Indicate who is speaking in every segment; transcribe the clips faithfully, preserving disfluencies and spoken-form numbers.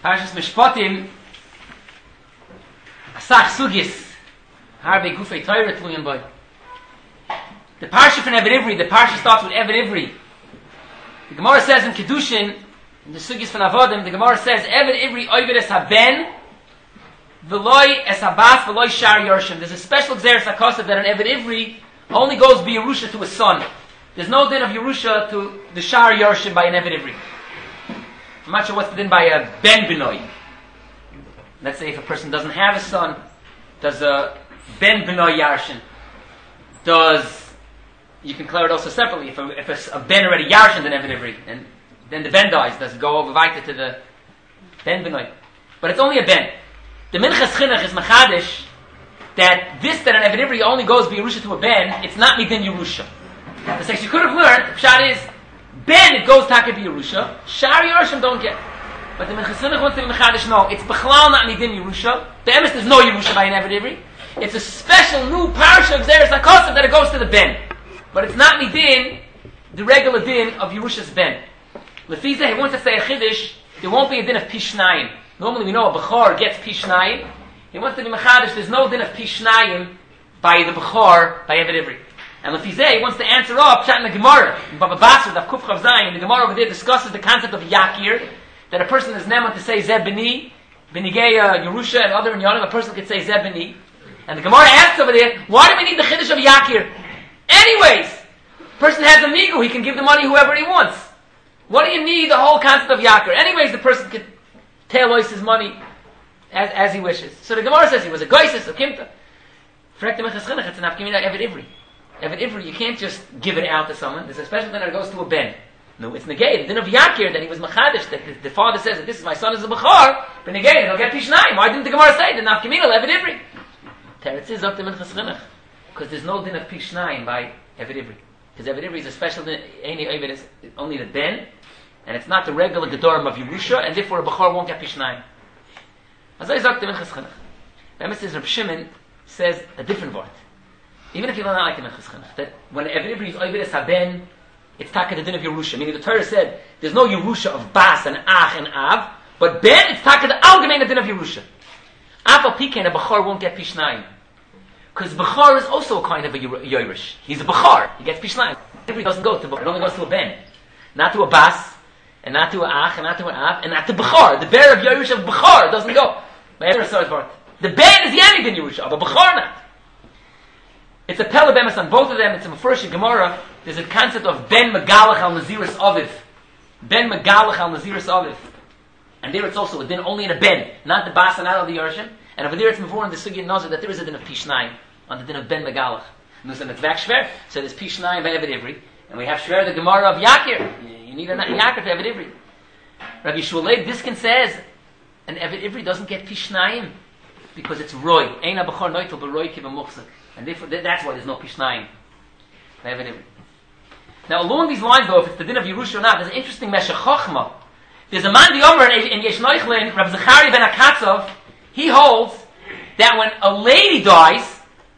Speaker 1: Parshas Mishpatim, Asach Sugis, Harbe Gufei Torah Tluyim Boy. The Parsha from Eved Ivri, the Parsha starts with Eved Ivri. The Gemara says in Kedushin, in the Sugis from Avodim, the Gemara says, Eved Ivri Oived Es HaBen, V'loi Es HaBas, V'loi Shar Yorshim. There's a special Xeris HaKosav that an Eved Ivri only goes be Yerusha to his son. There's no din of Yerusha to the Shar Yorshim by an Eved Ivri. I'm not sure what's the din by a Ben Benoy. Let's say if a person doesn't have a son, does a Ben Benoy Yarshin? Does, you can clear it also separately, if a, if a, a Ben already Yarshin, then Eved Ivri, and then the Ben dies, does it go over weiter to the Ben Benoy? But it's only a Ben. The Minchas Chinuch is Machadish, that this, that an Eved Ivri only goes be Yerusha to a Ben, it's not Midin Yerusha. The section you could have learned, Pshat is, Ben, it goes Taka be Yerusha, Shar Yerusha don't get. But the Minchas Chinuch wants to be Machadish, no, it's Bechlal not Midin Yerusha. The Emes, there's no Yerusha by an Eved Ivri. It's a special new parsha of Xeris HaKosav that it goes to the Ben. But it's not Midin, the regular din of Yerusha's Ben. Lefizah, he wants to say a Chiddush, there won't be a din of Pishnayim. Normally we know a Bechor gets Pishnayim. He wants to be Machadish, there's no din of Pishnayim by the Bechor, by Eved Ivri. And Lefizeh, he wants to answer up, Pshat in the Gemara, in Baba Basra, Daf Kuf Chav Zayin, the Gemara over there discusses the concept of Yakir, that a person is neman to say Zeh B'ni, B'nigei Yerusha, and other in Yonim, a person could say Zeh B'ni. And the Gemara asks over there, why do we need the Chiddush of Yakir? Anyways, a person has a migu, he can give the money whoever he wants. What do you need the whole concept of Yakir? Anyways, the person could tail his money as, as he wishes. So the Gemara says he was a Goisis, a Kimta. Frek the Minchas Chinuch, it's an Afkimina Eved Ivri. Eved Ivri, you can't just give it out to someone. There's a special thing that goes to a Ben. No, it's negated. The din of Yakir, that he was Machadish, that the, the father says that this is my son is a Bechor, but negated, he'll get Pishnayim. Why didn't the Gemara say the Nafkamina Eved Ivri? Teretz is up to Minchas Chinuch. Because there's no din of Pishnayim by Eved Ivri. Because Eved Ivri is a special din, Eini Eved is only the Ben, and it's not the regular Gedorim of Yerusha, and therefore a Bechor won't get Pishnayim. As I sagt the Minchas Chinuch. The Emes says Reb Shimon says a different word. Even if you don't like the Minchas Chinuch, that when Eved Ivri is Eved es HaBen, it's taka the din of Yerusha. Meaning the Torah said there's no Yerusha of Bas and Ach and Av, but Ben it's taka the Algemein din of Yerusha. Afal Pikein a Bechor won't get Pishnayim. Because Bechor is also a kind of a Yerush. He's a Bechor. He gets Pishnayim. It doesn't go to Bechor. It only goes to a Ben. Not to a Bas, and not to a Ach, and not to an Av, and not to Bechor. The bear of Yerush of Bechor doesn't go. The Ben is Yemi din Yerusha, but Bechor not. It's a Pele Bemes on both of them. It's a Mefurish Gemara. There's a concept of Ben Megalach al Naziris Aviv. Ben Megalach al Naziris Aviv. And there it's also a din only in a Ben, not the Bas and not of the Yerusha. And over there it's Mavur in the Sugi Nazir that there is a din of Pishnayim on the din of Ben Megalach. And there's a Mitzvah Shver, so there's Pishnayim by Eved Ivri. And we have Shver the Gemara of Yakir. You need a Yakir for Eved Ivri. Rabbi Shmuel Diskin says, an Eved Ivri doesn't get Pishnayim because it's Roy. Eina Bechor Noitel B'Roy Kiva Muchzak. And therefore, that's why there's no Pishnayim. Now, along these lines, though, if it's the din of Yerusha or not, there's an interesting Meshech Chochma. There's a man, the Omer, in Yesh Neuchlin, Rabbi Zechari ben Akatzov, he holds that when a lady dies,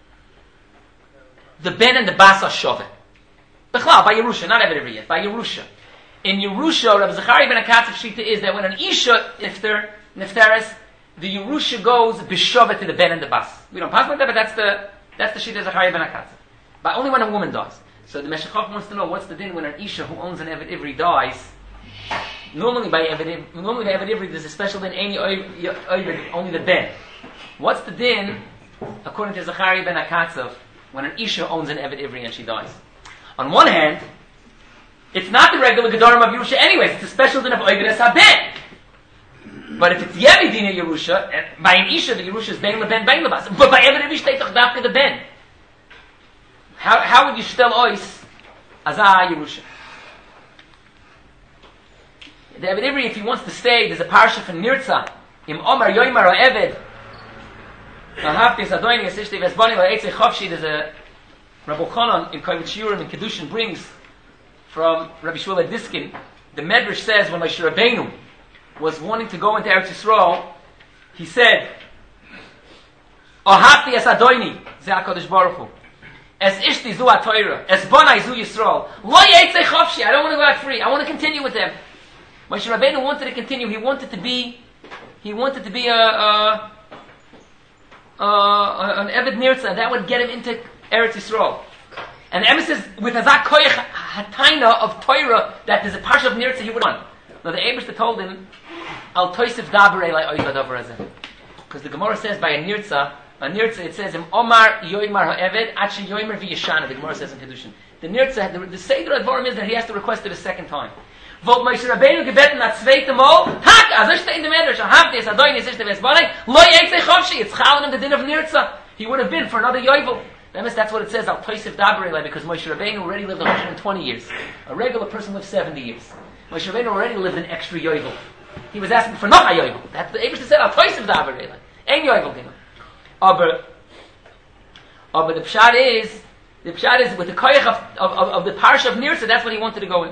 Speaker 1: the Ben and the Bas are Shoveh. Bechlal, by Yerusha, not Eved Ivri yet, by Yerusha. In Yerusha, Rabbi Zechari ben Akatzov Shita is that when an Isha, Nifter, Nifteres, the Yerusha goes B'Shoveh to the Ben and the Bas. We don't pass like that, but that's the That's the Shita Zechariah ben Akatzov. But only when a woman dies. So the Meshech Chochma wants to know what's the din when an Isha who owns an Eved Ivri dies. Normally by Eved Ivri, normally by Eved Ivri there's a special din, only the Ben. What's the din, according to Zechariah ben Akatzov, when an Isha owns an Eved Ivri and she dies? On one hand, it's not the regular Gedorim of Yerusha anyways, it's a special din of Eved es HaBen. But if it's Yevi Dina Yerusha, by an Isha, the Yerusha is Ben LeBen, Ben LeBas. But by Eved Ivri, they talk about the Ben. How, how would you stel ois Azah Yerusha? The Eved Ivri, if he wants to stay, there's a parsha from Nirtza. Im Omar Yoymar Eved. There's a Rabbi Chanan in Kovetz Shiurim in Kedushin brings from Rabbi Shmuel Diskin. The Medrash says when Moshe Rabbeinu was wanting to go into Eretz Yisrael, he said, Ohapti es Adoini, ze HaKadosh Baruch Hu, es ishti zu HaTorah, es bonai zu Yisrael, lo yetzei chofshi, I don't want to go out free, I want to continue with them. Moshe Rabbeinu wanted to continue, he wanted to be he wanted to be a, a, a an Eved Nirtza. That would get him into Eretz Yisrael. And the Emes says, with Hazak Koyach Hataina of Torah, that there's a Parsha of Nirtza he would want. Now the Eibishter told him, Al Toisif Daberei Lai Oivad Over Hazeh. Because the Gemara says by a Nirtza, a Nirtza, it says, Im Omar Yoimar HaEved, Achi Yoimar V'Yeshana, the Gemara says in Kedushin. The Nirtza, the, the Seder Advarim is that he has to request it a second time. Volt Moshe Rabbeinu gebeten a zweite Mal, Hak, as er steht in the Medrash, Ahavti es Adoin es ishte Vesbanei, Lo Yitzei Chavshi, it's Chal in the din of Nirtza. He would have been for another Yovel. That's what it says, Al Toisif Daberei, because Moshe Rabbeinu already lived one hundred twenty years. A regular person lived seventy years. Moshe Rabbeinu already lived an extra Yovel. He was asking for not a Yovel. That's the Eibishter said, Al Toisif Daberei, Ein Yovel Dina. Aber, aber the Pshat is, the Pshat is with the Koyach of, of, of, of the Parsha of Nirtza, that's what he wanted to go in.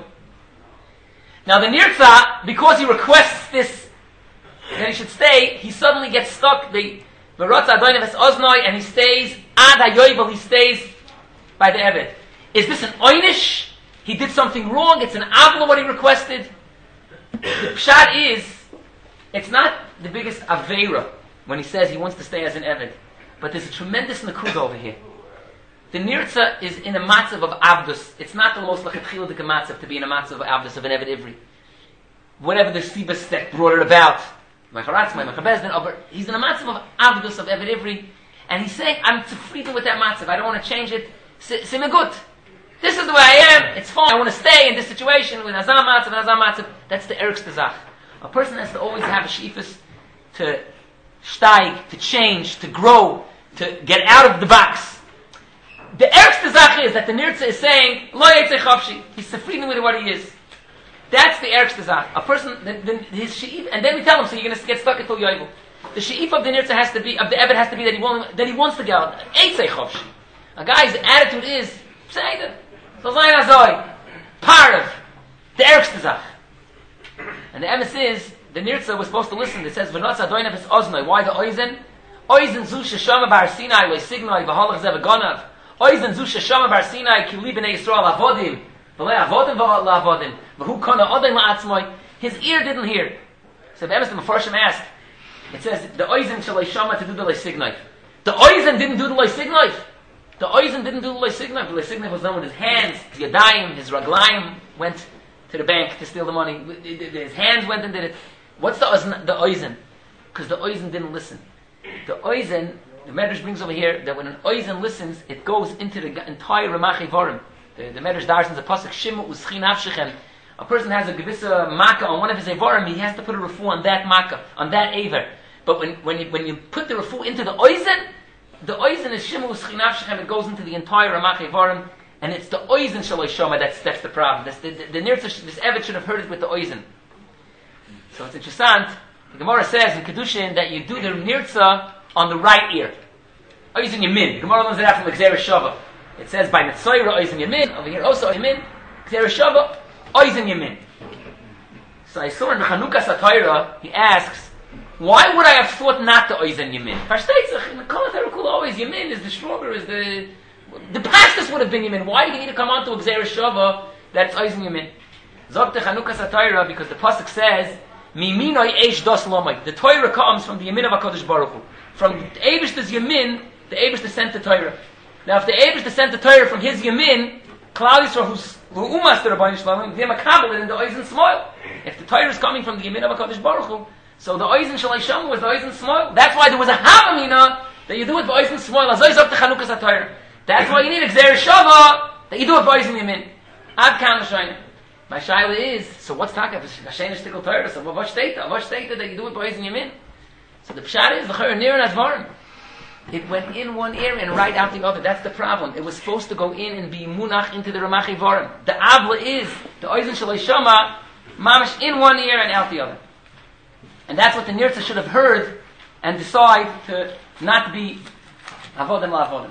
Speaker 1: Now the Nirtza, because he requests this, that he should stay, he suddenly gets stuck, the V'rotza Adoinav es Oznoi, and he stays, Ad HaYovel, he stays by the Eved. Is this an Oynish? He did something wrong, it's an Avla what he requested? The Pshat is, it's not the biggest Aveira, when he says he wants to stay as an Eved. But there's a tremendous Nakud over here. The Nirtza is in a matzav of Avdus. It's not the most lachatchiladik matzav to be in a matzav of Avdus of an Eved Ivri. Whatever the Sibas that brought it about, my Charatz, my Mechabezdin, he's in a matzav of Avdus of Eved Ivri, and he's saying, I'm tefrida with that matzav, I don't want to change it. Simegut. This is the way I am, it's fine, I want to stay in this situation with Hazam matzav and Hazam matzav. That's the Erik's Tazach. A person has to always have a shifus to steig, to change, to grow, to get out of the box. The Erik's Tazach is that the Nirtza is saying, Lo Yitzei Chavshi, he's tefrida with what he is. That's the Erik's Tazach. A person, the, the, his she'if, and then we tell him, so you're going to get stuck until Yovel. The she'if of the Nirtza has to be, of the Eved has to be that he, want, that he wants to get out. Eitzei Chavshi. A guy's attitude is, say that, Zozayin Azoi, Parav, the Erik's Tazach. And the emes is, the Nirtza was supposed to listen. It says, V'notz Adoinav es Oznoi. Why the Oizen? Oizen zu sheshama bar Sinai, lo signoi, v'holach zev gonav. Oizen zu sheshama bar Sinai, ki li b'nei Yisrael avodim. V'lei avodim v'la avodim. V'hu kona odin la'atzmoi. His ear didn't hear. So the emes, the Mefarshim asked, it says, the Oizen shall shama to do the lo signoi. The Oizen didn't do the lo signoi. The Oizen didn't do the lo signoi. The lo signoi was done with his hands, his yadayim, his raglayim, went to the bank to steal the money. His hands went and did it. What's the the oizen? Because the oizen didn't listen. The oizen, the Medrash brings over here that when an oizen listens, it goes into the entire Ramachi Vorim. The, the Medrash darshans a pasuk Shimu uschin avshechem. A person has a gewisse makkah on one of his evorim, he has to put a refu on that makkah, on that aver. But when when you, when you put the refu into the oizen, the oizen is Shimu uschin avshechem. It goes into the entire Ramachi Vorim, and it's the oizen shaloi shoma. That's that's the problem. That's the the, the Nirtza, this Eved should have heard it with the oizen. So it's interesting. The Gemara says in Kedushin that you do the Nirtza on the right ear. Oizen Yamin. The Gemara learns it out from Gzeira Shava. It says by Netzoyra Oizen Yamin. Over here also Yamin. Gzeira Shava Oizen Yamin. So I saw in the Chanukah Satayra, he asks, why would I have thought not to Oizen Yamin? Versteht in the Kol HaTerakula always Yamin is the stronger, is the the pastus would have been Yamin. Why do you need to come on to a Gzeira Shava that's Oizen Yamin? Zog the Chanukah Satayra, because the pasuk says Miminoi eish dos lomai. The Torah comes from the Yamin of HaKadosh Baruch Hu. From Eibishter's Yamin, the Eibishter sent the Torah. Now, if the Eibishter sent the Torah from his Yamin, Klal Yisrael, who's who umas the Rabbeinu Shalom, they're makabel in the Oizen Smoil. If the Torah is coming from the Yamin of HaKadosh Baruch Hu, so the Oizen Shalai Sham was the Oizen Smoil. That's why there was a Havamina that you do it by Oizen Smoil. Azoy Zok the Chanukah Satayra. That's why you need a Gzeira Shava that you do it by Oizen Yamin. Ad Kan L'Shayna. My shaila is, so what's taka? Hashem is tickle Torah. So what state? What state that you do it by Oizen Yamin? So the pshat is the chayr near and advarim. It went in one ear and right out the other. That's the problem. It was supposed to go in and be munach into the Ramachi Vorim. The avla is the Oizen Shalai Shama, mamash in one ear and out the other. And that's what the Nirtza should have heard and decide to not be avodim la avodim.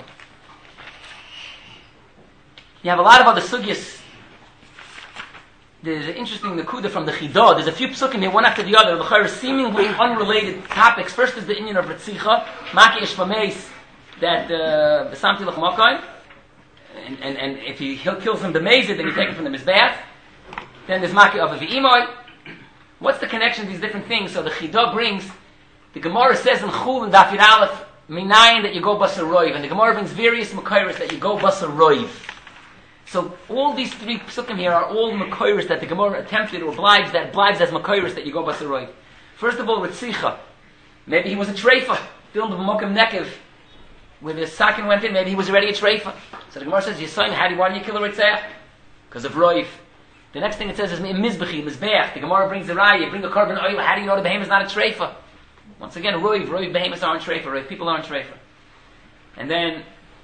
Speaker 1: You have a lot of other sugyas. There's an interesting nakuda from the Chidah. There's a few psukim here, one after the other. The are seemingly unrelated topics. First is the inyan of Ritzicha, Maki Ishvameis, that Besamti Lach Makayim, and and and if he kills him b'mezid, then you take it from the mizbeach. Then there's Maki of V'imoy. What's the connection to these different things? So the Chidah brings The Gemara says in Chul and Daf Yud Aleph, Minayin that you go Basar Roiv, and the Gemara brings various Makairis that you go Basar Roiv. So all these three psukim here are all Makairis that the Gemara attempted or obliged that obliged as Makairis that you go Basar Roiv. First of all, Ritzicha. Maybe he was a treifa, filled with Mokim Nekev, where the sakin went in, maybe he was already a treifa. So the Gemara says, Yisayim, how do you want you kill a Ritzach? Because of Roiv. The next thing it says is Mizbechi, Mizbeach. The Gemara brings the Raya, you bring the carbon oil, how do you know the behemoth is not a treifa? Once again, Roiv, Roiv behemoths aren't treifa, Roiv people aren't treifa. And then,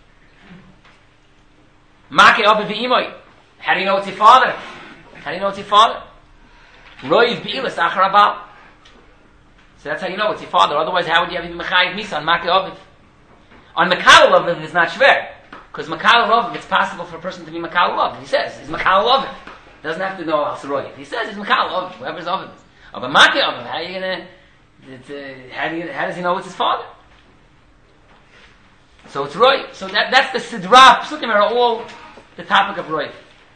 Speaker 1: Make Abba V'imoy. How do you know it's your father? How do you know it's your father? Roiv B'ilas Achar Abal. So that's how you know it's your father. Otherwise, how would you have even Mechayiv Misa on Make Aviv? On Mekal Aviv, it's not shver. Because Mekal Aviv, it's possible for a person to be Mekal Aviv. He says, he's Mekal Aviv. Doesn't have to know Al Roiv. He says, he's Mekal Aviv, whoever's Aviv. Oh, but Make Aviv, how are you gonna, uh, how, do you, how does he know it's his father? So it's Roiv. So that, that's the Sidra, Psukim are all the topic of Roiv.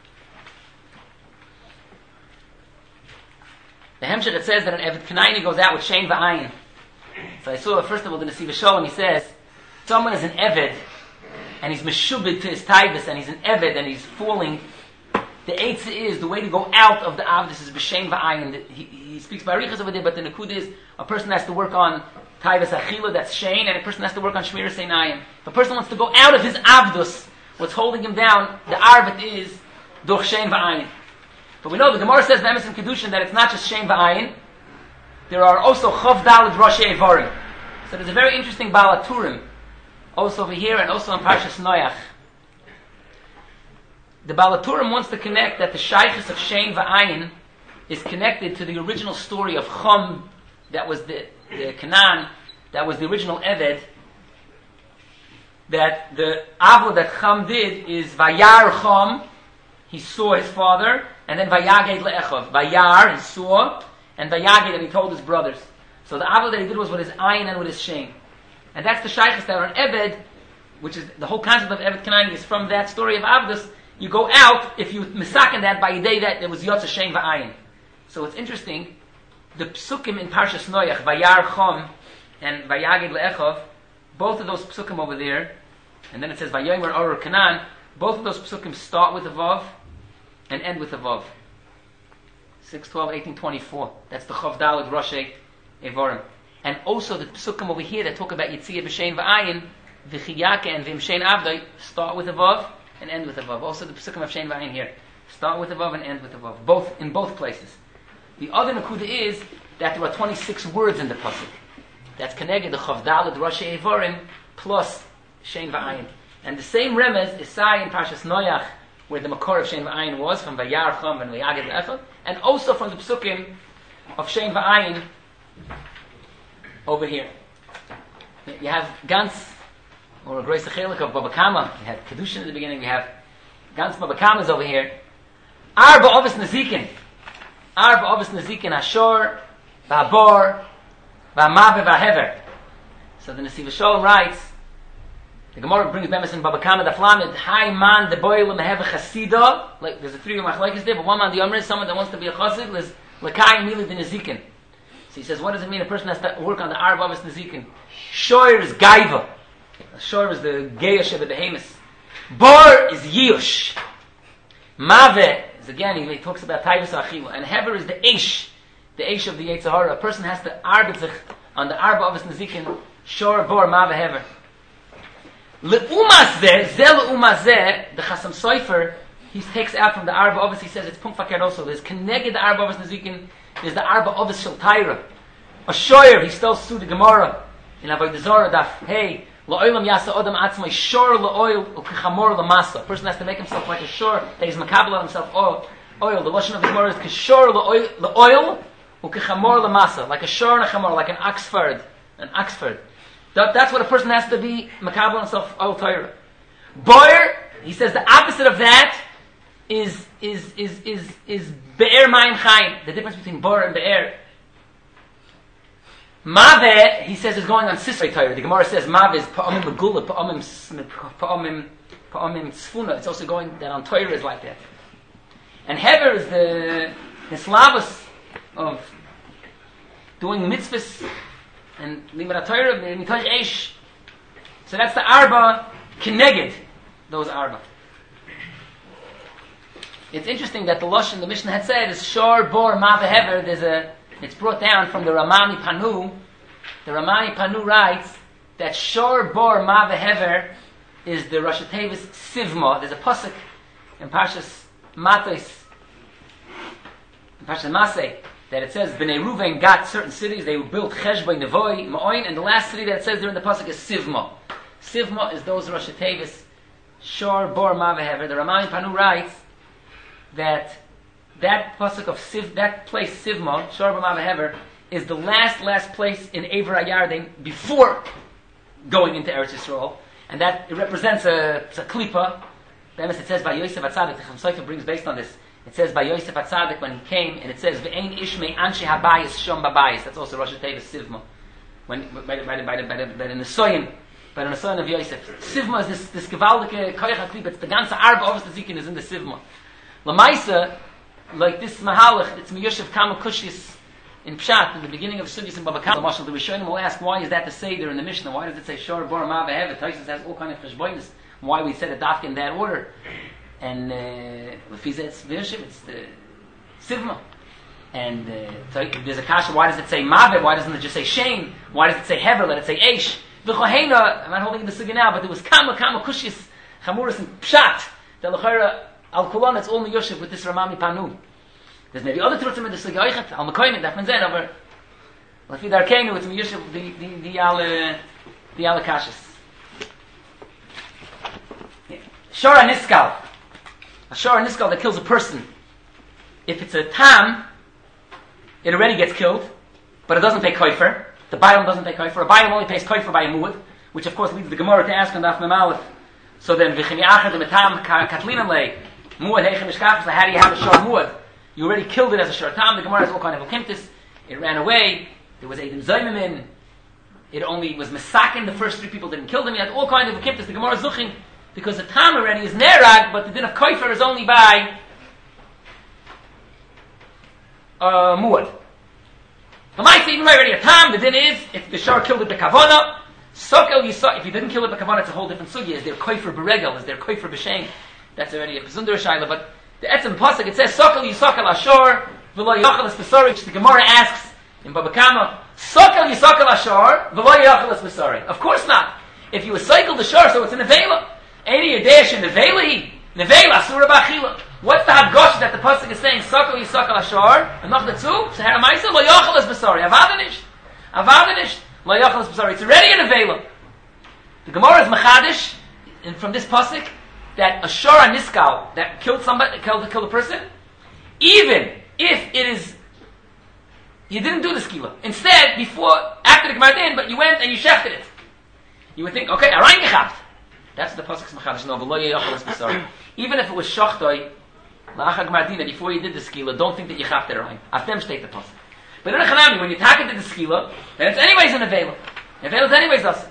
Speaker 1: The Hemshech, it says that an Eved Kanaini goes out with Shein V'ayin. So I saw, first of all, the Nesiv Shalom, he says, someone is an Eved, and he's Meshubid to his Taivus, and he's an Eved, and he's falling. The Eitzah is, the way to go out of the Avdus is B'Shein V'ayin. He, he speaks Barichas over there, but the Nakud is, a person has to work on Taivus Achila, that's Shein, and a person has to work on Shmir Seinayim. If a person wants to go out of his Avdus, what's holding him down, the Arvet is, Durch Shein V'ayin. But we know the Gemara says in Emes and Kedushin that it's not just Shem V'ayin. There are also Chav Daled Roshei Evarim. So there's a very interesting Balaturim, also over here and also on Parshas Noach. The Balaturim wants to connect that the Shaykhis of Shem V'ayin is connected to the original story of Chum, that was the, the Canaan, that was the original Eved. That the Avla that Chum did is Vayar Chum, he saw his father, and then Vayaged le'echav. Vayar, he saw, and Vayaged, and he told his brothers. So the avil that he did was with his ayin and with his shein. And that's the shaykhis that are an Eved, which is the whole concept of Eved Kanani is from that story of Avdus. You go out, if you misaken that by a day that there was Yotza Shein Va'ayin. So it's interesting, the psukim in Parshas Noach, Vayar Chom and Vayaged le'echav, both of those psukim over there, and then it says Vayomer Orur Kanan, both of those psukim start with a Vav, and end with a Vav. six, twelve, eighteen, twenty-four. That's the Chav Daled Roshei Evarim. And also the Psukim over here that talk about Yitziyah B'Shein V'ayin, V'chiyake and V'imshein Avdai, start with a Vav and end with a Vav. Also the Psukim of Shein V'ayin here. Start with a Vav and end with a Vav. Both, in both places. The other Nakuda is that there are twenty-six words in the Pasuk. That's connected the Chav Daled Roshei Evarim plus Shein V'ayin. And the same remez is Sai in Parshas Noach, where the Makor of Shein V'ayin was, from Vayar Chum and Vayaged Le'echad, and also from the Psukim of Shein V'ayin over here. You have Gans, or a Grace Achelik of Baba Kama. You had Kedushin at the beginning. You have Gans Baba Kama's over here. Arba Ovis Nazikin. Arba Ovis Nazikin Ashor, V'abor, V'amabe V'ahever. So the Nesiv Shalom writes, the Gemara brings Bemis and Baba Kama the Flamid, Hai man the boy will have a chasida. Like there's a three of machlekes there, but one man the Yomer is someone that wants to be a chassid is Lakai Mili the Nezikin. So he says, what does it mean? A person has to work on the Arab of his Nezikin. Shoyer is Gaiva. Shoyer is the Geyosh of the Behemoth. Bar is Yush. Mave is again he, he talks about Taivus Achila, and Hever is the Eish, the Eish of the Yetzer Hara. A person has to arbit on the Arab of his Nezikin. Shor Bar Mave Hever. Le'umazeh, ze le'umazeh, the Chasam Sofer, he takes out from the Arba Ovis, he says it's Punk Fakir also. There's Keneged the Arba Ovis Nezikin, there's the Arba Ovis Shel Taira. A Shoyer, he still sued the Gemara in Avodah Zarah Daf. Hey, La'olam Yasa Odam Atzmai, Shor La'oil, U'kechamor La'masa. A person has to make himself like a shor, that he's makabel on himself oil. Oil, the Lashon of the Gemara is Kishor La'oil, U'kechamor La'masa. Like a shor and a chamor, like an Oxford. An Oxford. That, that's what a person has to be makabel himself al Torah. Boyer, he says the opposite of that is is is is is be'er mayim chayim. The difference between boyer and be'er. Mave, he says, is going on Sisrei Torah. The Gemara says Mave is pa'amim megula, pa'amim pa'amim pa'amim tzfuna. It's also going that on Torah is like that. And Hever is the the slavos of doing mitzvahs and Limud HaTorah, Mitoch Eish. So that's the Arba Keneged, those Arba. It's interesting that the Lashon the Mishnah had said is Shor Bor Ma Vehever. There's a, it's brought down from the Ramani Panu. The Ramani Panu writes that Shor Bor Ma Vehever is the Rosh Tevis Sivma. There's a pasuk in Parshas Matos, in Parshas Maseh, that it says Bnei Ruvain got certain cities. They built Cheshbon, Nevoi, Ma'oin, and the last city that it says there in the pasuk is Sivma. Sivma is those Rosh Tevis Shor Bor Ma Vehever. The Ramani Panu writes that that pasuk of Siv, that place Sivma, Shor Bor Ma Vehever, is the last last place in Ever HaYarden before going into Eretz Yisrael, and that it represents a, a klipa. It says by Yosef HaTzadik, the Chacham Sofer brings based on this. It says by Yosef HaTzadik when he came, and it says Ve'ein Ishmei Anshe Habayis Shom Babayis. That's also Rosh Tevis Sivma. When by the by the by the by the, by the Nesoyim, by the Nesoyim of Yosef. Sivma is this this gewaltige koyach klipa. It's the ganze Arba of the Zikin is in the Sivma. Lamaisa, like this Mahalach, it's Miyoshev Kama Kushis in Pshat, in the beginning of Sugyas and Baba Kama. The Rishonim will ask, why is that the Seder in the Mishnah? Why does it say Shor Bor Ma Vehever? Taisus has all kind of cheshbonis. Why we said it dafka in that order? And with uh, it's Vishim, it's the Sivma. And uh, there's a kasha. Why does it say Maveh? Why doesn't it just say Shame? Why does it say Hever? Let it say Eish. V'choheina. I'm not holding the sugya now, but there was Kama Kama Kushis Chamuris and Pshat. The Lechera Al Kulon. It's all Miyoshev with this Ramami Panu. There's maybe other truths in the sugya Oichet Al Mekoyim. That means then over. Lafi Darkeinu. It's Miyoshev the the the Al the Al Kashas. Shor Niskal. A Shor Niskal that kills a person. If it's a Tam, it already gets killed, but it doesn't pay koifer. The Bayam doesn't pay koifer. A Bayam only pays koifer by a muad, which of course leads the Gemara to ask on Daf Memalef. So then, v'chimi acher the metam katlinam lei muad heichem mishkach. So how do you have a Shor muad? You already killed it as a Shor Tam. The Gemara has all kind of okimtis. It ran away. There was Eidim Zaymimin. It only was Mesakin. The first three people didn't kill them. He had all kind of okimtis. The Gemara is zuching. Because the Tam already is Nerag, but the din of Koifer is only by uh, Muad. The might even already a Tam, the din is, if the Shor killed it by Kavana, Sokel Yisok, if he didn't kill it by Kavana, it's a whole different sugya. Is there Koifer Beregel? Is there Koifer B'Shem? That's already a Pesundar Shaila, but the Etzem Pasuk, it says, Sokel Yisokel Ashor, V'lo Yochel Es Besori, which the Gemara asks in Baba Kama, Sokel Yisokel Ashor, V'lo Yochel Es Besori. Of course not. If you cycle the Shor, so it's in a Vela. Any Yadesh in Nevela, Nevela, Surah Bachila. What's the Hadgosh that the Pasuk is saying? Sokol Yisokol Ashor, and not the two? So Haramaisa, Lo Yochel Es Besori. Avadanisht. Avadanisht. Lo Yochel Es Besori. It's already in Nevela. The Gemara is Machadish, and from this Pasuk, that a Shor Niskal, that killed somebody, killed, killed a person, even if it is, you didn't do the skila. Instead, before, after the Gemara, but you went and you shechted it. You would think, okay, Arayin Gechaft. That's the pasuk's machadish. No, v'lo yochel es besori. Even if it was shachtoi, la'achag mardina, before you did the skila, don't think that you have to rein. Aftem state the pasuk. But in a chanami, when you tack into the skila, then it's anyways in a vela. The vela is anyways us.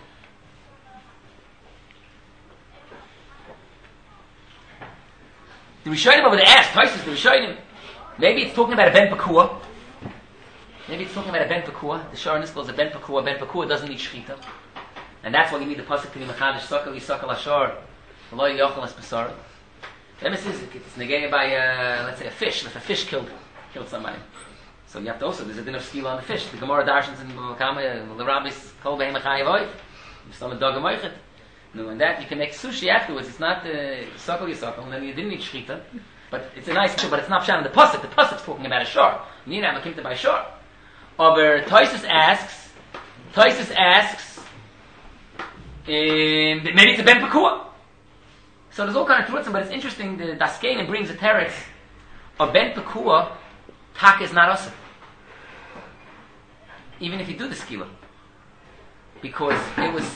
Speaker 1: The Rishonim over the ass, Taisus, the Rishonim, maybe it's talking about a ben pekua. Maybe it's talking about a ben pekua. The Shor Niskal is a ben pekua. Ben pekua doesn't need shchita. And that's why you need the pasuk to be machadish sokal yisokal ashor v'lo yochel es besor. The emes is it's negated by uh, let's say a fish. If a fish killed killed somebody, so you have to also there's a din of skila on the fish. The Gemara darshans in Kama the rabbis kol behem chayivoy. You still a dog amoichet. No, and that you can make sushi afterwards. It's not sokal yisokal, and then you didn't need shchita. But it's a nice, but it's not pshat in the pasuk. The pasuk's talking about a shor. Nina makimta by shor. Over Toisus asks, Toisus asks. Um, maybe it's a ben pekua. So there's all kind of truths, but it's interesting. The Daskein brings a teretz of ben pekua. Tak is not us, even if you do the skila, because it was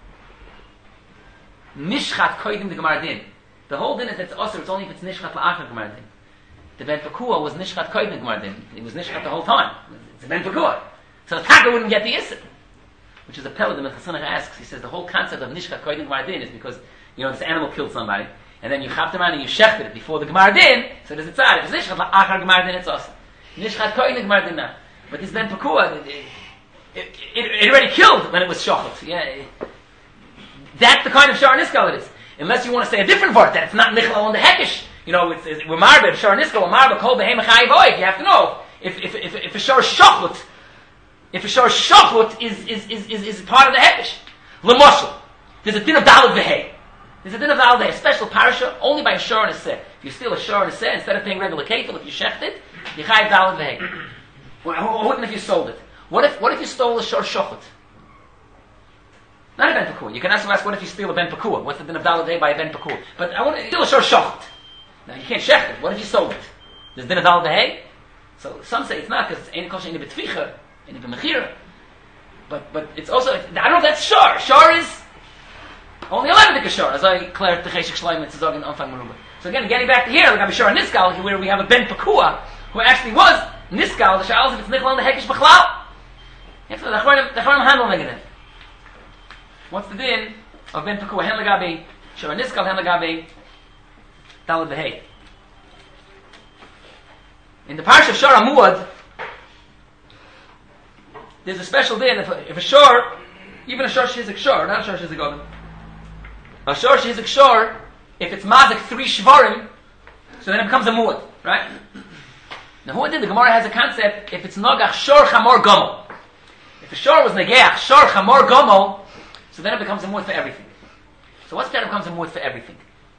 Speaker 1: nishchat koidim the gemar din. The whole din is that it's usher. It's only if it's nishchat la'achar gemar din. The ben pekua was nishchat koidim gemar din. It was nishchat the whole time. It's a ben pekua. So the taka wouldn't get the issur. Which is a pellet that Chassanach asks. He says the whole concept of Nishchat Koidim Gemar Din is because, you know, this animal killed somebody, and then you chapped him on and you shechted it before the Gemar Din, so there's a tzad. If it's Nishchat Achar Gemar Din, it's awesome. Nishchat Koidim Gemar Din now. But this Ben Pekua, it, it, it already killed when it was shochet. Yeah, that's the kind of shar niskal it is. Unless you want to say a different word, that it's not nichlal on the hekesh. You know, it's, it's, we're marbe, shar niskal, we're marbe, kol behem chayiv. You have to know, if, if, if, if a shar shochet, if a shar shochet is, is, is, is, is part of the hekesh. L'moshel, there's a din of dalad v'hei. There's a din of dalad v'hei, a special parasha, only by a shar and a seh. If you steal a shar and a seh, instead of paying regular kefil, if you shecht it, you chayiv dalad v'hei. What if you sold it? What if, what if you stole a shar shochet? Not a ben pekua. You can also ask, what if you steal a ben pekua? What's the din of dalad v'hei by a ben pekua? But I want to steal a shar shochet. Now you can't shecht it. What if you sold it? There's din of dalad v'hei? So some say it's not, because it's ain't kosher, ain't betvicha, ain't b'mechira. But but it's also, I don't know if that's shar. Shar is only eleven dik shar, as I declared to Cheshik Shloim and Tzazog in Anfang Meruba. So again, getting back to here, like I'm shar niskal, where we have a ben pekua, who actually was niskal, the sha'al if it's nichal on the hekesh b'chlal. Yes, the Chachamim handle negative. What's the din of ben pekua? Hen legabe shar niskal, hen legabe dalad v'hei. In the parsha of Shar Amuad, there's a special din if a, if a shor, even a shor shizik shor, not a shor shizik odom, a shor shizik shor, if it's mazik three shvarim, so then it becomes a muad, right? Now who did the Gemara has a concept, if it's nogach shor chamor gomel. If a shor was negeach shor chamor gomel, so then it becomes a muad for everything. So what's that? It becomes a muad for everything.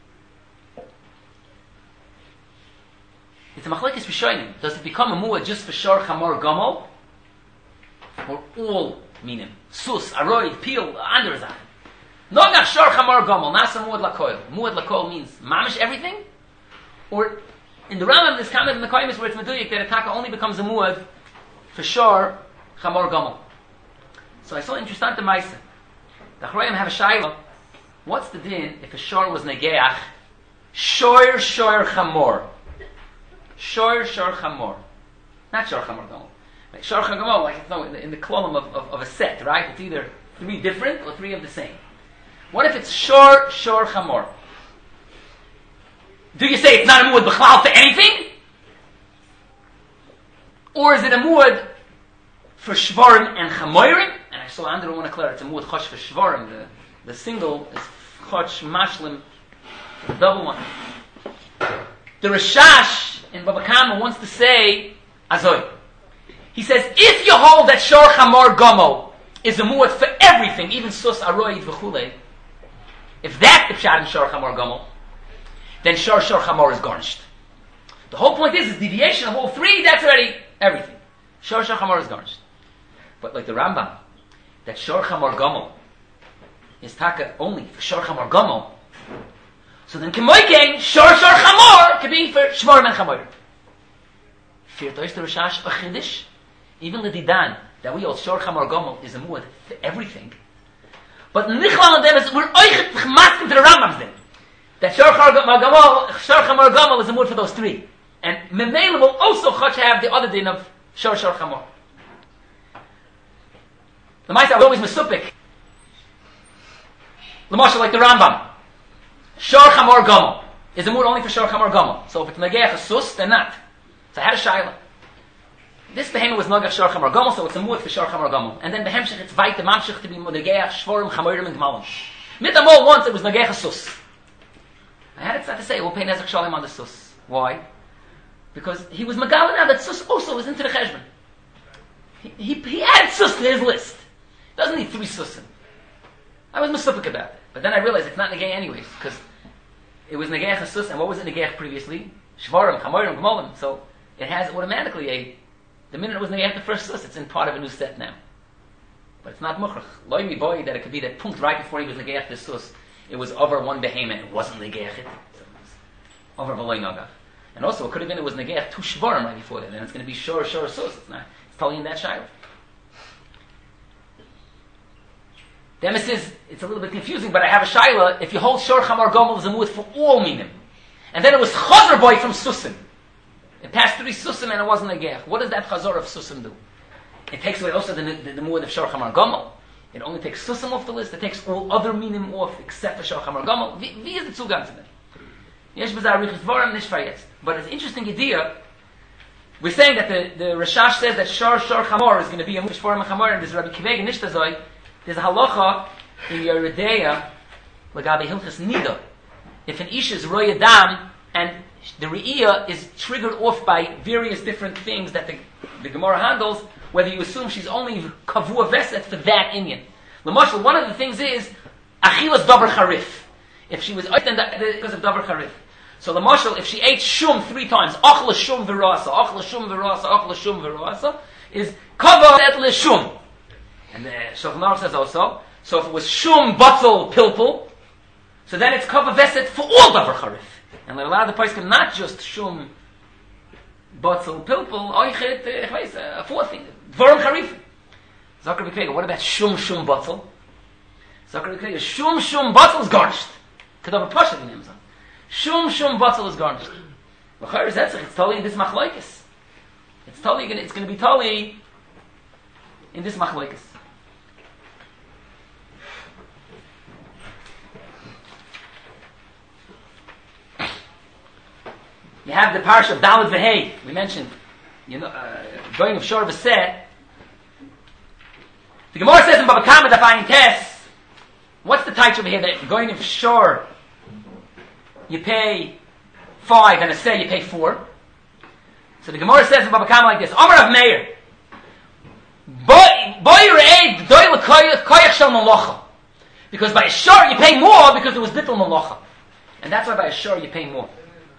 Speaker 1: It's a machlekes rishonim. Does it become a muad just for shor chamor gomel? Or all minim. Sus, aroid, peel, under zachen. Nogach shor chamor gomel, nasa muad lakoil. Muad lakoil means mamish everything? Or in the Rambam, there's comment in the Koimis where it's meduyik that a taka only becomes a muad for shor chamor gomel. So I saw interesting to Maisa. The Chorayim have a shayla. What's the din if a shor was negeach? Shor shor chamor. Shor shor chamor. Not shor chamor gomel. Like shor chamor gomel, like no, in the, in the column of, of, of a set, right? It's either three different or three of the same. What if it's shor shor chamor? Do you say it's not a muad b'chlal for anything? Or is it a muad for shvarim and chamorim? And I saw Andrew want to clear it's a muad chosh for shvarim. The, the single is chosh mashlim, the double one. The Rashash in Baba Kama wants to say azoy. He says, if you hold that shor chamor gomo is a muad for everything, even sus aroid v'chulei, if that's the pshat in shor chamor gomo, then shor shor chamor is garnished. The whole point is, is deviation of all three, that's already everything. Shor shor chamor is garnished. But like the Rambam, that shor chamor gomo is taka only for shor chamor gomo, so then kemoiken, shor shor chamor could be for shvarim and chamorim. Fear tois the Rashash a chiddush. Even the Didan, that we all shor chamor gomel is a muad for everything. But nichlal and them is, we're oichet chmaskim to the Rambam's din. That shor chamor gomel, shor chamor gomel is a muad for those three. And Memele will also chach have the other din of shor shor chamor. The Maisa are always mesupik. The Moshe like the Rambam. Shor chamor gomel is a muad only for shor chamor gomel. So if it's nageach a sus, then not. So I had a shayla. This behemoth was nogach shor chamor gomel, so it's a muad for shor chamor gomel. And then behemshich it's weiter mamshich to be nageach shvorim chamorim and gmalim. Mit amol once it was nageach a sus. I had it start to say we'll pay nezach shalim on the sus. Why? Because he was megalin now that sus also was into the cheshbon. He, he, he added sus to his list. He doesn't need three susim. I was mesupik about it. But then I realized it's not negay anyways, because it was negeach a sus, and what was it negeach previously? Shvarim, chamorim, gmolim. So it has automatically a, the minute it was negeach the first sus, it's in part of a new set now. But it's not mukhrach. Loi mi boy that it could be that punkt right before he was negeach the sus, it was over one behemoth, it wasn't negeach it. So it was over v'loi nogach. And also it could have been it was negeach two shvarim right before that, and it's going to be shor, shor, sus. It's not, it's totally in that shayla. The emes is, it's a little bit confusing, but I have a shayla, if you hold shor chamor gomel as a muad for all minim, and then it was chazer boy from susim. It passed three susim and it wasn't a gech. What does that chazor of susim do? It takes away also the, the, the muad of shor chamor gomel. It only takes susim off the list. It takes all other minim off except for shor chamor gomel. Wie is the zugang to that? Yesh b'zah arichas dvarim nish fayetz. But it's an interesting idea We're saying that the, the Rashash says that Shor Shor Chamor is going to be a Mush for Chamor, and there's Rabbi Kiveg and Nishtazoi. There's a halacha in Yeridea, Lagabi Hilchas Nida. If an Ish is Roy Adam, and the Re'iyah is triggered off by various different things that the, the Gemara handles, whether you assume she's only Kavua Veset for that Inyan. L'mashal, one of the things is, Achilas Davar Charif. If she was because of Davar Charif. So the Mashal, if she ate shum three times, achla shum virasa, achla shum virasa, achla shum virasa, is kava et le shum. And the Shulchan Aruch says also, so if it was shum batzal pilpul, so then it's kava veset for all davar charif. And they allow the poskim not just shum batzal pilpul, oichet, a fourth thing, dvarim charif. Zakar b'krega, what about shum shum batzal? Zakar b'krega, shum shum batzal is garnished. Kadavar pasha in Amazon. Shum shum batzal is garnished. L'chayr is etzich. It's totally in this machlokes. It's totally gonna. It's going to be totally in this machlokes. You have the parsha of Dalet V'Hei. We mentioned, you know, uh, going of Shor V'Seh. The Gemara says in Baba Kama Dafayin Tes. What's the title over here? That going of Shor, you pay five, and a say you pay four. So the Gemara says in Baba Kama like this: Amar of Meir, because by a shor you pay more because it was bittul malacha, and that's why by a shor you pay more.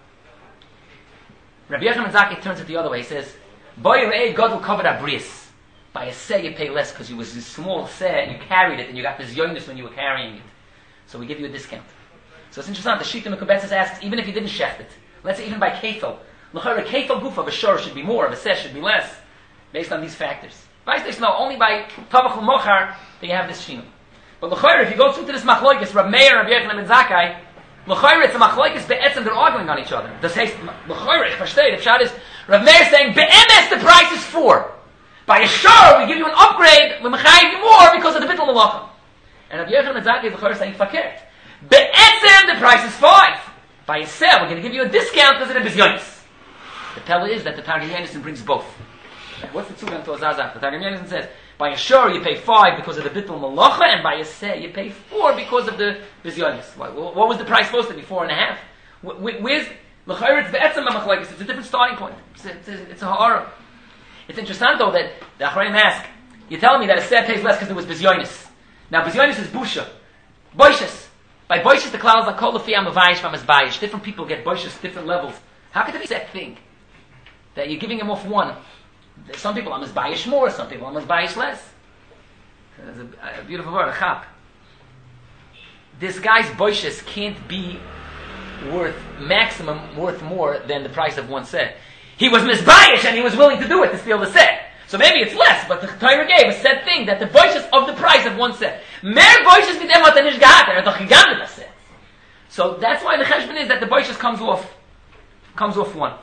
Speaker 1: Rabbi Yochanan Zaki turns it the other way. He says, "Boy God covered a bris. By a say you pay less because it was a small say and you carried it and you got this yoinus when you were carrying it. So we give you a discount." So it's interesting. The Shita Mekubetzes asks, even if you didn't shecht it, let's say even by kefil, l'chayr kefil gufa of a shor should be more, of a seh should be less, based on these factors. Vice no, only by tavach u'mochar that you have this shinu. But l'chayr, if you go through to this machlokes, Rab Meir, Rabbi Yochanan ben Zakkai, l'chayr it's a machlokes be'etzem, they're arguing on each other. Das heißt, l'chayr, ich verstehe, the pshat is, Rab Meir saying, be'emes the price is four. By a shor, we give you an upgrade, we mechayiv you more because of the bittul malacha. And Rabbi Yochanan ben Zakkai, l'chayr, saying fakert. Be'etzem, the price is five. By a sale, we're going to give you a discount because of the bizyonis. The pella is that the Targum Yonasan brings both. What's the tzugam to Azazach? The Targum Yonasan says, by a shor you pay five because of the bittul malacha, and by a sale you pay four because of the bizyonis. What was the price supposed to be? Four and a half? Where's l'chayr? It's be'etzem b'machlokes. It's a different starting point. It's a, it's a, it's a ha'ara. It's interesting though that the Achronim ask, you're telling me that a sale pays less because there was bizyonis. Now bizyonis is busha, boishes. By boishes, the clouds are called the amavayish from his bayish. Different people get boishes, different levels. How could it be that thing? That you're giving him off one. Some people are bayish more, some people are bayish less. There's a, a beautiful word, a chap. This guy's boishes can't be worth maximum, worth more than the price of one set. He was misbayish and he was willing to do it to steal the set. So maybe it's less, but the Torah gave a set thing that the boishes of the price of one set. Mer boishes mit dem hat er nicht gehabt, er hat doch gegangen das set. So that's why the cheshbon is that the boishes comes off, comes off one.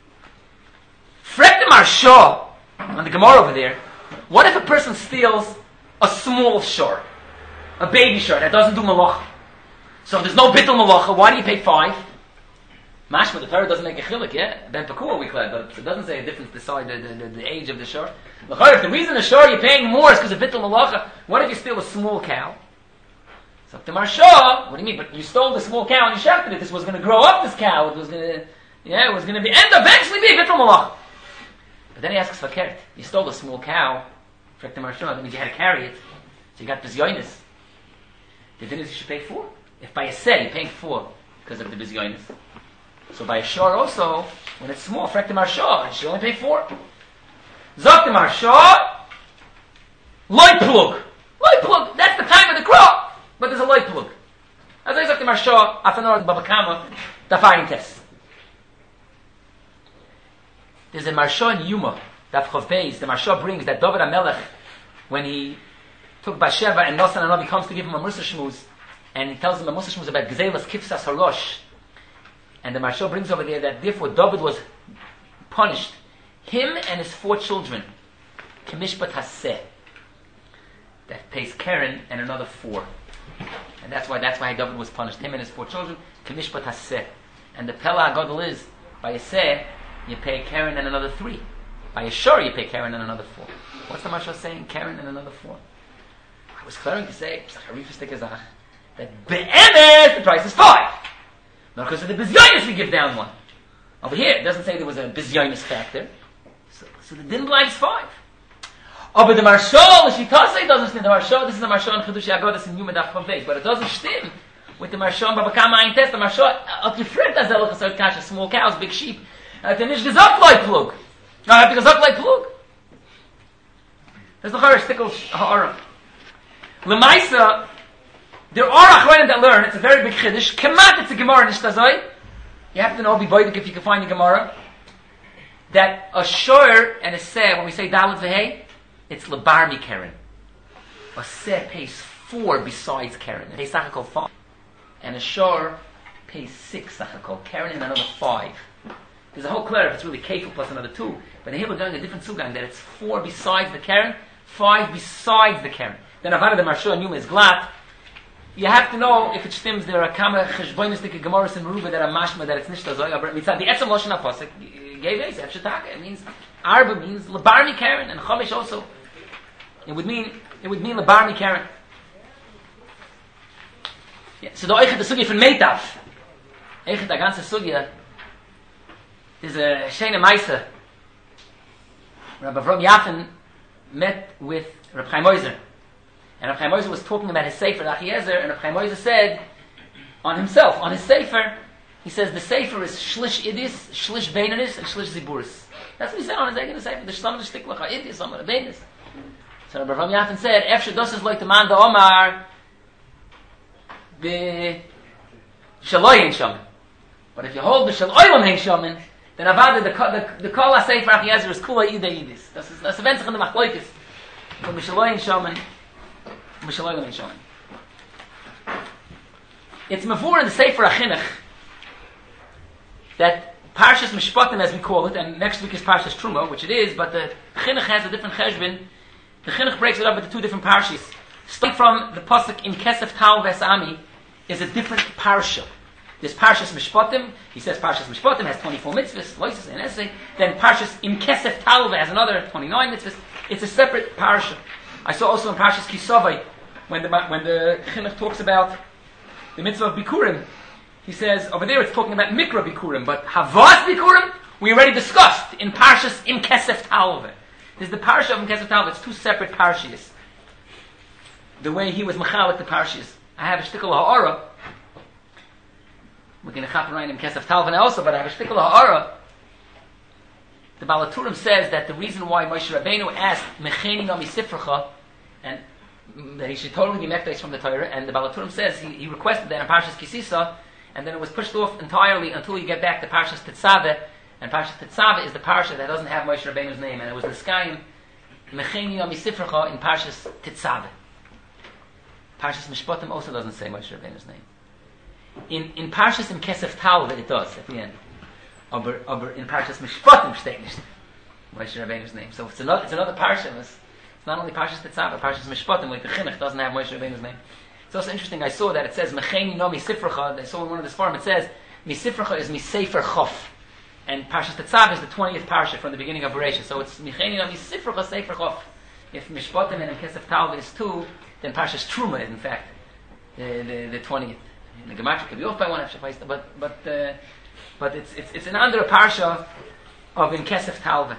Speaker 1: Frek the Marsha, on the Gemara over there, what if a person steals a small shor, a baby shor that doesn't do malacha? So if there's no bittul malacha, why do you pay five? Mashma, the Torah doesn't make a chilik, yeah? Ben Pekua we claim, but it doesn't say a difference beside the, the, the, the age of the shor. If the reason the shor you're paying more is because of bittul malacha, what if you steal a small cow? So the Marsha, what do you mean? But you stole the small cow and you shafted it. This was going to grow up, this cow. It was going to, yeah, it was going to be, and eventually be a bittul malacha. But then he asks fakert. You stole a small cow, frek the Marsha, that means you had to carry it. So you got bizyonis. The din is you should pay four. If by a say you're paying four because of the bizyonis. So by a shor also, when it's small, frek the Marsha, you should only pay four. Zok the Marsha, loy plug. Loy plug, that's the time of the crop, but there's a loy plug. As I zok the Marsha, afanor Baba Kama, dafayin tes. There's a Marsha in Yuma, Daf Chav Beis, the Marsha brings that David HaMelech, when he took Bathsheba and Nosan Hanavi comes to give him a Musa Shmuz, and he tells him a Musa Shmuz about Gzelas Kifsas Harosh, and the Marsha brings over there that therefore David was punished, him and his four children, Kemishpat Haseh, that pays Karen and another four, and that's why that's why David was punished, him and his four children, Kemishpat Haseh, and the Pella Agadol is by Haseh you pay Karen and another three. By a shore, you pay Karen and another four. What's the Marsha saying? Karen and another four. I was clearing to say that be'emet the price is five. Not because of the bizyonis we give down one. Over here, it doesn't say there was a bizyonis factor. So, so the din blank is five. Oh, but the Marshal, she doesn't doesn't stem. The Marshal, this is the Marshal in Chedushi Agodas in Yuma Daf Chav, but it doesn't stem with the Marshal in Babakama Ein Test. The Marshal, at gefragt as Elach Asar Kasha, small cows, big sheep. Hat er nicht gesagt, like plug. No, hat er gesagt, like plug. There's the Chara Stickle Ha'ara. Lemaisa, there are Achronim that learn, it's a very big Chiddush, Kemat, it's a Gemara, Nishtazoi. You have to know, be boidik if you can find the Gemara, that a shor and a seh, when we say Dalet V'hei, it's Lebarmi Keren. A seh pays four besides Keren. It pays Sachakol five. And a shor pays six Sachakol. Keren and another five. There's a whole clear if it's really Kefil plus another two. But here we're going a different Sugang, that it's four besides the Keren, five besides the Keren. Then Avada the Marsha and Yuma is Glat. You have to know if it stems there are kama cheshbonistic gemaras and meruba that are mashma that it's nishta zoy. But mitzad the etzem loshen apostle gave it efshetaka. It means arba means lebarmi karen and chomish also. It would mean it would mean lebarmi karen. Yeah, so the oichet the sugya from meitav. Oichet the ganze sugya is a shene ma'isa. Rabbi Avram Yafen met with Rabbi Chaim Oizer. And Rabbi Chaim Oizer was talking about his sefer, Achiezer, and Rabbi Chaim Oizer said, on himself, on his sefer, he says the sefer is shlish idis, shlish beinanis, and shlish ziburis. That's what he said on his eigen sefer. There's some of the shtikla idis, some of the beinis. So Rabbi Avram Yafen said, Efshe dos is like the man da Omar, the shaloi hein shaman. But if you hold the shaloi hein shaman, then avada the the kol ha-sefer Achiezer is kula ida idis. That's that's the venzich in the machloikis. From the shaloi hein shaman, it's mavur in the Sefer HaChinuch that Parshas Mishpatim, as we call it, and next week is Parshas Truma, which it is, but the Chinuch has a different cheshbon. The Chinuch breaks it up into two different parshas. Starting from the pasuk in Kesef Tal Vesami is a different parsha. There's Parshas Mishpatim. He says Parshas Mishpatim has twenty-four mitzvahs, loises and essay. Then Parshas in Kesef Tal has another twenty-nine mitzvahs. It's a separate parsha. I saw also in Parshas Kisavai, when the when the Chinuch talks about the mitzvah of Bikurim, he says over there it's talking about Mikra Bikurim, but Havas Bikurim we already discussed in Parshas Im Kesef Talve. There's the parsha of Im Kesef Talve. It's two separate parshas. The way he was mechalik the parshas. I have a shtickle ha'ara. We're going to chap around Im Kesef Talve also, but I have a shtickle ha'ara. The Balaturim says that the reason why Moshe Rabbeinu asked Mecheni Nami Sifracha, and that he should totally be mekdesh from the Torah, and the Balaturim says he, he requested that in Parshas Kisisa, and then it was pushed off entirely until you get back to Parshas Tetzaveh, and Parshas Tetzaveh is the parsha that doesn't have Moshe Rabbeinu's name, and it was the Skayim Mecheni Nami Sifracha in Parshas Tetzaveh. Parshas Mishpatim also doesn't say Moshe Rabbeinu's name. In in Parshas in Kesef Talve it does at the end. Aber, aber in Parshas Mishpatim steht nicht Moshe Rabbeinu's name. So it's another, it's another parsha. It's, it's not only Parshas Tetzaveh, Parshas Mishpatim, like the Chinuch doesn't have Moshe Rabbeinu's name. It's also interesting, I saw that it says Mecheni no Misifracha. I saw in one of the farm it says Misifracha is Misefer Chof. And Parshas Tetzaveh is the twentieth parsha from the beginning of Bereshit. So it's Mecheni no Misifracha Sefer Chof. If Mishpatim and Kesef Talve is two, then Parshas Truma is in fact the, the, the twentieth. The Gematria could be off by one, but, but, uh, But it's it's it's an under a parsha of in Kesef Talve.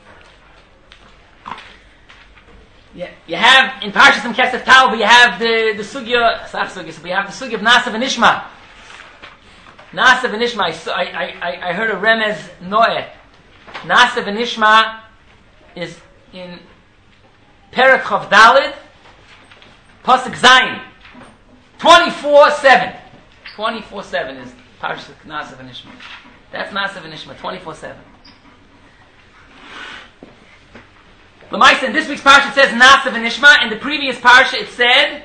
Speaker 1: Yeah, you have in Parshas in Kesef Talve you have the the sugya, sugya. So we have the sugya of Nasav and Ishma. Nasav and Ishma. I I I heard a remez noe. Nasav and Ishma is in Perek Chav Daled, pasuk Zayin, twenty-four seven. Twenty-four seven is Parshas Nasav and Ishma. That's Nasav and Ishma, twenty-four seven. L'maisa, in this week's Parsha it says Nasav and Ishma. In the previous Parsha it said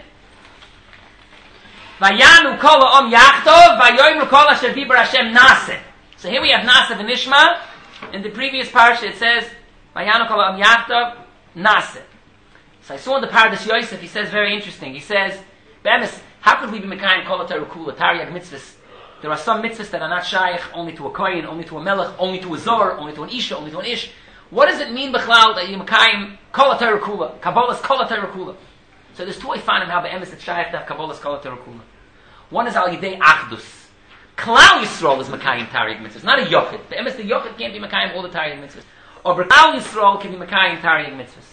Speaker 1: Vayanu kol ha'om yachtov, vayoyimru kol asher dibar Hashem naseh. So here we have Nasav and Ishma. In the previous Parsha it says Vayanu kol ha'om yachtov, naseh. So I saw in the Pardas Yosef, he says very interesting. He says, Be'emes, how could we be mekayim kol ha'torah kula, Taryag mitzvahs? There are some mitzvahs that are not shaykh only to a kohen, only to a melech, only to a zor, only to an isha, only to an ish. What does it mean, Bechlal, that you Mekayim Kol HaTorah Kula? Kabbalah's Kol HaTorah Kula. So there's two Ifanim how Be'emes it's Shaykh to have Kabbalah's Kol HaTorah Kula. One is Al Yidei Achdus. Klal Yisrael is Mekayim Taryag Mitzvahs, not a Yochid. Be'emes the Yochid can't be Mekayim all the Taryag Mitzvahs. Or Klal Yisrael can be Mekayim Taryag Mitzvahs.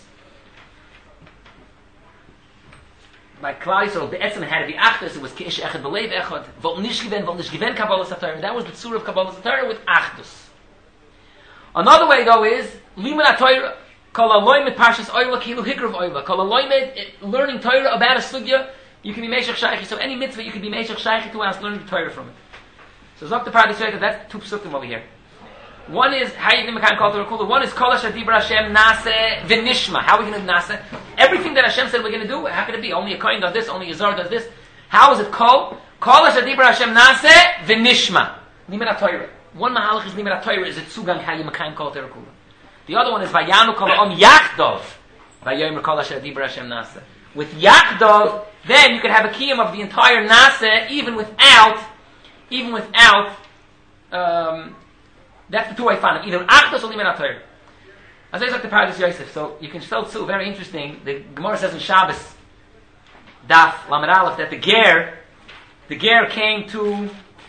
Speaker 1: By Klal Yisrael, Be'etzem had to be Achdus, it was Ki'ish Echad B'Leiv Echad, Vol Nish Given, Vol Nish Given Kabbalah's HaTorah. That was the Tzur of Kabbalah's HaTorah with Achdus. Another way though is Liman HaTorah. Kol aloy mit parshas oyla kilu hikrav oyla. Kol aloy mit learning Torah about a sugya, you can be meshach shaychi. So any mitzvah you can be meshach shaychi to us learning the Torah from it. So Zok the Paradis Reita, that's two psukim over here. One is how you can make Kol Torah Kula. One is Kol Asher Dibra Hashem Naseh V'Nishma. How are we going to Naseh? Everything that Hashem said we're going to do, how can it be? Only a kohen does this, only a zar does this. How is it Kol? Kol Asher Dibra Hashem Naseh V'Nishma. Liman HaTorah. One mahalach is Liman HaTorah is a tzugang how you make Kol Torah Kula. The other one is Vayanu Kol Om Yachdov. Vayomer Kol Asher Dibra Hashem Naseh. With Yachdov, then you can have a kiyum of the entire Naseh, even without, even without, um, that's the two I found. Either Achdus or Liman HaTorah. As I said, the Paradis Yosef. So you can still too, very interesting. The Gemara says in Shabbos, Daf Lamed Aleph, that the Ger, the Ger came to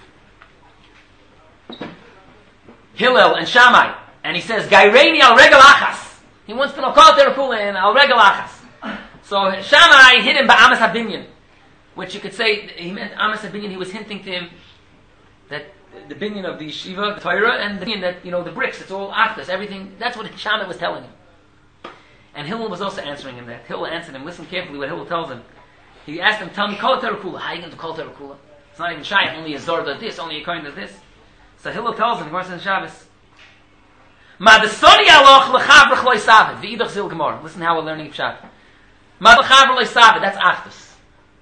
Speaker 1: Hillel and Shammai. And he says, Gaireini al regel achas. He wants to know Kol Torah Kula and al regel achas. So Shammai hit him by Amas HaBinyan, which you could say, he meant Amas HaBinyan, he was hinting to him that the binyan of the yeshiva, the Torah, and the binyan that, you know, the bricks, it's all achas, everything, that's what Shammai was telling him. And Hillel was also answering him that. Hillel answered him, listen carefully what Hillel tells him. He asked him, tell me Kol Torah Kula. How are you going to Kol Torah Kula? It's not even shy, only a Zor does this, only a Kohen does this. So Hillel tells him, Gemara says in Shabbos, Ma desoni aloch lechavrach loy savet. V'idach zil gemor. Listen how we're learning Pshat. Ma lechavrach loy savet. That's Achdus.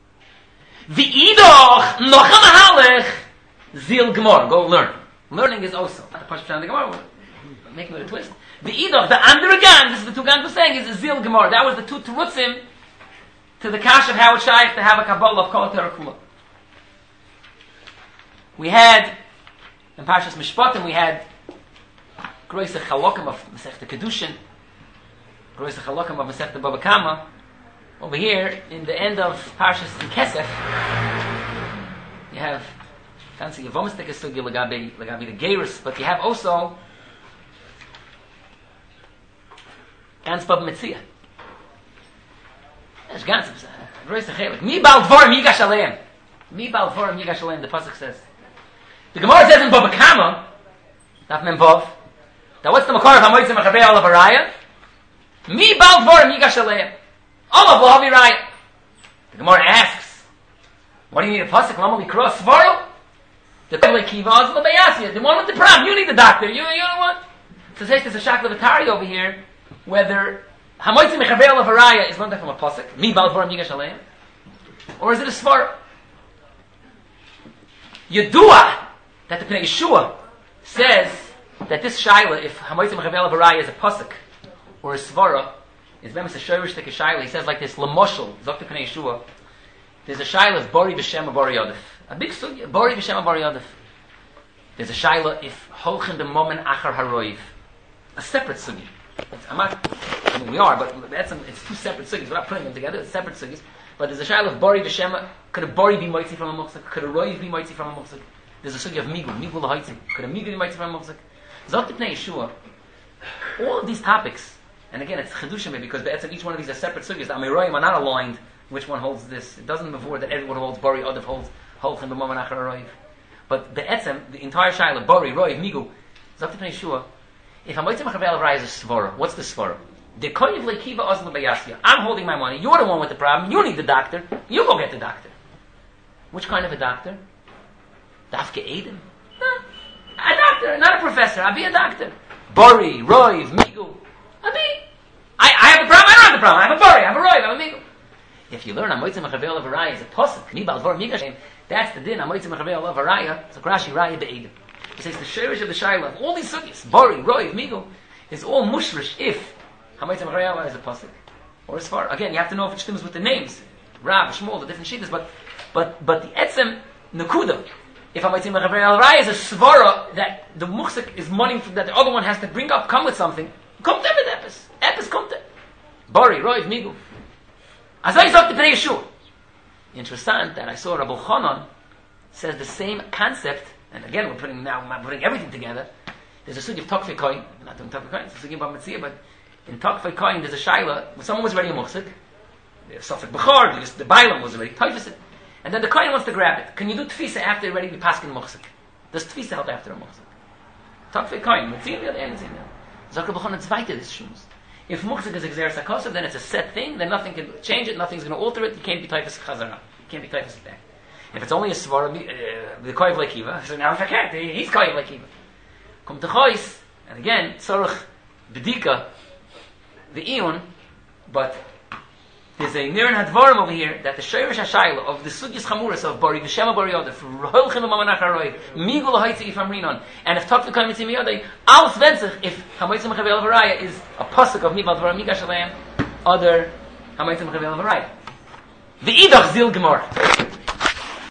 Speaker 1: V'idach nocha mahalech zil gemor. Go learn. Learning is also. Not the Pashut Pshat of the Gemara. We're making it a twist. V'idach, the under again, this is the two guns we're saying, is a zil gemor. That was the two terutzim to the kash of how it's shaykh to have a Kabbalah of Kol Torah Kula. We had, in Parshas Mishpatim, we had Groise Chalokim of Masechta Kedushin, Groise Chalokim of Masechta Baba Kama. Over here, in the end of Parshas Kesef, you have fancy Yevomestik Esugya Lagabi Lagabi the Geirus, but you have also Gans Baba Metzia. There's Gans Groise Chalokim. Mi Bal Dvorim Yigash Aleim. Mi Bal Dvorim Yigash Aleim. The pasuk says. The Gemara says in Baba Kama, Daf Mem Vav. Now what's the makar of Hamoitzim Achavei Olav Araya? Mi Bal Dvorim Yigash Aleim. Olav Lahavi Raya. The Gemara asks, what do you need a pasuk? Lama Likra Svaro? The Kavle Kivaz Labayasya. The one with the problem. You need the doctor. You, you don't want. So says there's a Shak Levatari over here, whether Hamoitzim Achavei Olav Araya is learned from a pasuk. Mi Bal Dvorim Yigash Aleim. Or is it a Svaro? Yedua that the Pnei Yeshua says that this shaila, if Hamoitzim Achavei Olav Araya is a pasuk or a svara, is bemis a shorish tek a shaila. He says like this: Lamoshel Zokta Pnei Yeshua. There's a shaila of Bori B'Shem Bori Yodef. A big sugya, Bori B'Shem Bori Yodef. There's a shaila if Holchen the Momen Achar Haroiv. A separate sugya. I'm not. I mean, we are, but that's it's two separate sugyas. We're not putting them together. It's separate sugyas. But there's a shaila of Bori B'Shem. Could a Bori be moitzi from a muksuk? Could a Roiv be moitzi from a muksuk? There's a sugya of Migul, Migul Lahaitzi. Could a Migul be moitzi from a muksuk? Zok Pnei Yeshua, all of these topics, and again, it's chedushim because each one of these are separate sugyas. The Amiroyim are not aligned. Which one holds this? It doesn't before that everyone holds Bori, Odev holds holds in the moment achar Roiv. But the etzem, the entire shaila, Bori, Roiv, Migu, Zok Pnei Yeshua. If Hamoitzim Achavei Olav Araya is a svara, what's the svara? The koyiv lekiva ozla bayasya. I'm holding my money. You're the one with the problem. You need the doctor. You go get the doctor. Which kind of a doctor? Dafke Eden. No. A doctor, not a professor. I'll be a doctor. Bori, Roiv, Migu. I'll be. I, I have a problem, I don't have a problem. I have a Bori, I have a Roiv, I have a Migu. If you learn Hamoitzim Achavei Olav Araya is a posuk, Mi Bal Dvorim Yigash, that's the din, Hamoitzim Achavei Olav Araya, it's a Rashi Raya Be'edim. He says the shirish of the Shaila, all these sugyas, Bori, Roiv, Migu, is all mushrish if Hamoitzim Achavei Olav Araya is a posuk. Or as far, again, you have to know if it stems with the names. Rav, Shmuel, the different shittas, but, but, but the etzem, Nakuda, if Hamoitzim Achavei Olav Araya is a svara that the muhsik is money that the other one has to bring up, come with something, Kommt er mit etwas. Etwas kommt er. Bori, Roiv, Migu. As I sagt the Pnei Yeshua. Interessant that I saw Rabbi Chanan says the same concept, and again we're putting now we're putting everything together. There's a sugi of Tokfei Koyin, not doing Tokfei Koyin, it's a sugi of Mitzvah, but in Tokfei Koyin there's a shaila, when someone was already a muhsik, the Sofek Bechor, the Bailam was already Taifisit, and then the Koyin wants to grab it. Can you do Tfisa after you're ready to be Paskin muhsik? Does Tfisa help after a muhsik? Tokfei Koyin, Mitzvah, the other end is in there. Zok Rabbi Chanan Tzvaite this shums. If muhsik is Exeris HaKosav, then it's a set thing, then nothing can change it, nothing's going to alter it, you can't be Taifis Chazara. You can't be Taifis back. If it's only a Svara, uh, the Koyev Lekiva, so now if I can't, he's Koyev Lekiva. Come to Chois, and again, Tzorach Bedika, the Eon, but there's a Niran Hadvarim over here that the Sheirish HaShayla of the Sugyas Chamuras of Bari, V'Shema Bari Yodah, for Roilchim Mamanach HaRoi, Migul HaHaitzi If Amrinon, and if Tok V'Koy Mitzim Yodai, Al Svenzich, if Hamoitzim Chavel Varaya is a pasuk of Mival Dvaram Migash Aleim, other Hamoitzim Chavel Varaya. The Idach Zil Gemara.